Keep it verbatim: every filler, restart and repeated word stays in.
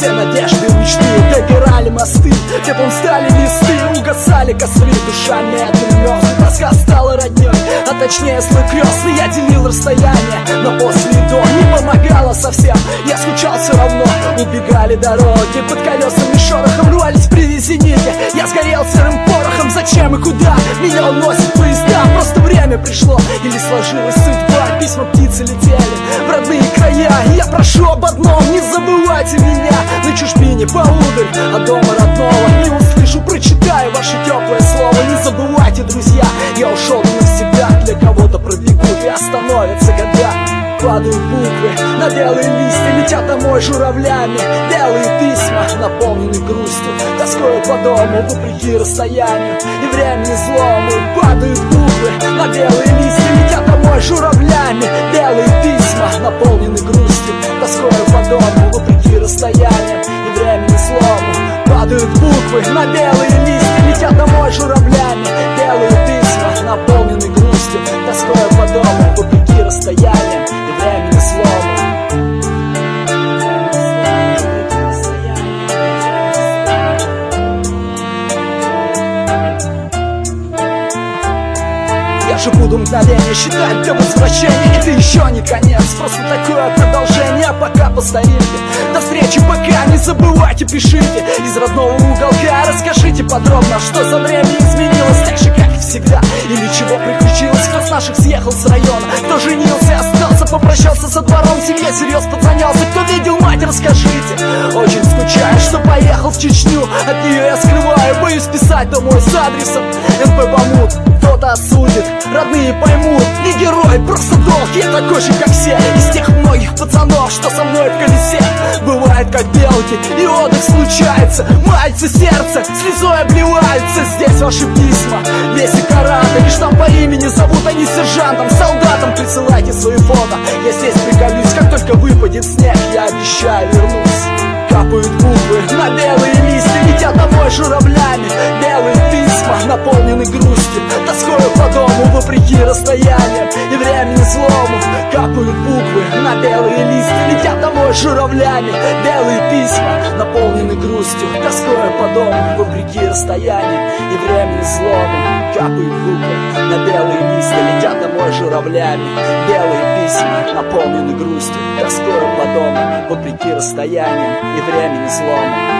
все надежды и мечты, догорали мосты, теплом стали листы, угасали костры, душа медленно мерзла, тоска стала родней, а точнее слой крестный. Я делил расстояние, но после и до не помогало совсем. Я скучал все равно, убегали дороги, под колесами шорохом рвались привезеники. Я сгорел сырым порохом, зачем и куда меня уносит поезда? Просто время пришло, или сложилась судьба, письма птицы летели в родные края. И я прошу об одном, не забывайте меня на чужбине поудаль от дома родного. Не услышу, прочитаю ваше теплое слово. Не забывайте, друзья, я ушел навсегда. Для кого-то пробегут и остановятся года. Падают буквы на белые листья, летят домой журавлями белые письма, наполнены грустью, тоскою по дому, вопреки расстоянию и времени злому. Падают буквы на белые листья, летят домой журавлями белые письма, наполнены грустью, тоскою по дому, вопреки расстоянию и времени злому. Падают буквы на белые листья, летят домой журавлями белые письма, наполнены грустью, тоскою по дому, вопреки расстоянию и времени злому. Я же буду мгновение считать до возвращения. Это еще не конец, просто такое продолжение. А пока по старинке, до встречи пока. Не забывайте, пишите из родного уголка. Расскажите подробно, что за время изменилось, так же как и всегда, или чего приключилось. Кто с наших съехал с района, кто женился, остался, попрощался со двором, семья серьез подзанялся. Кто видел мать, расскажите. Очень скучаю, что поехал в Чечню, от нее я скрываю, боюсь писать домой с адресом эн пэ Бамут. Кто-то осудит, родные поймут, не герой, просто долг. Я такой же, как все, из тех многих пацанов, что со мной в колесе. Бывает, как белки, и отдых случается. Мальцы сердце слезой обливаются. Здесь ваши письма, весь и карата. Лишь там по имени зовут, они сержантом, солдатам. Присылайте свои фото, я здесь приколюсь. Как только выпадет снег, я обещаю вернусь. Капают буквы на белые листья, летят домой журавлями белые письма, наполнены грустью, тоскою по дому, вопреки расстояниям и времени злому. Капают буквы на белые листья, летят домой журавлями белые письма, наполнены грустью, тоскою по дому, вопреки расстояниям и времени злому. Капают буквы на белые листья, летят домой журавлями белые письма, наполнены грустью, тоскою по дому, вопреки расстояниям и времени злому.